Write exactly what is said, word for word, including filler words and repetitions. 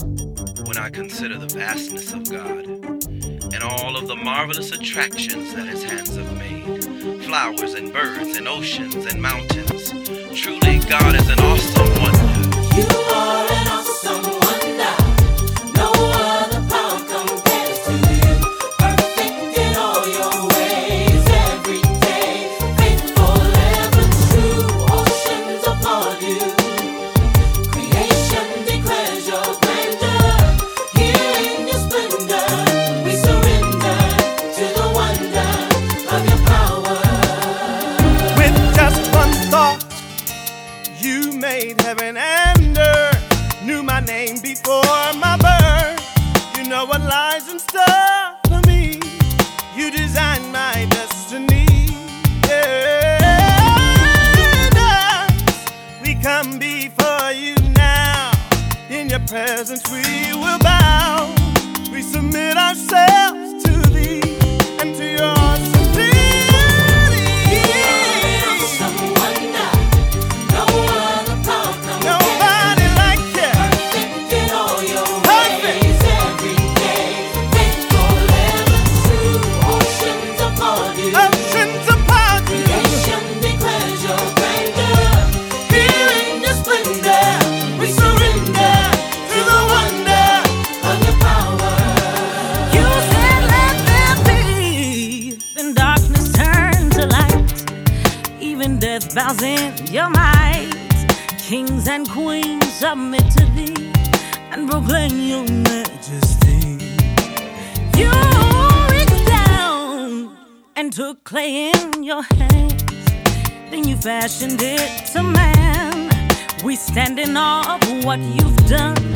when I consider the vastness of God and all of the marvelous attractions that his hands have made. Flowers and birds and oceans and mountains. Truly, God is an awesome wonder. You are an awesome wonder. No other power compares to you. Perfect in all your ways every day. Faithful, ever true. Oceans applaud you. Creation declares your grandeur. Here in your splendor, we surrender to the wonder of your power. With just one thought, you made heaven and earth. Knew my name before my birth. You know what lies in store for me. You designed my destiny. Yeah. We come before you now. In your presence we will bow. We submit ourselves to thee and to your awesome beauty. Awesome wonder. No other power compares. Nobody like you. Perfect in all your Perfect. ways every day. Faithful, ever true. Oceans applaud you. Oceans upon you. Creation declares your grandeur. Here in your splendor, we surrender to the wonder of your power. You said let there be, then darkness turned to light. Even death bows in your might. Kings and queens submit to thee and proclaim your majesty. You reached down and took clay in your hands. Then you fashioned it to man. We stand in awe of what you've done.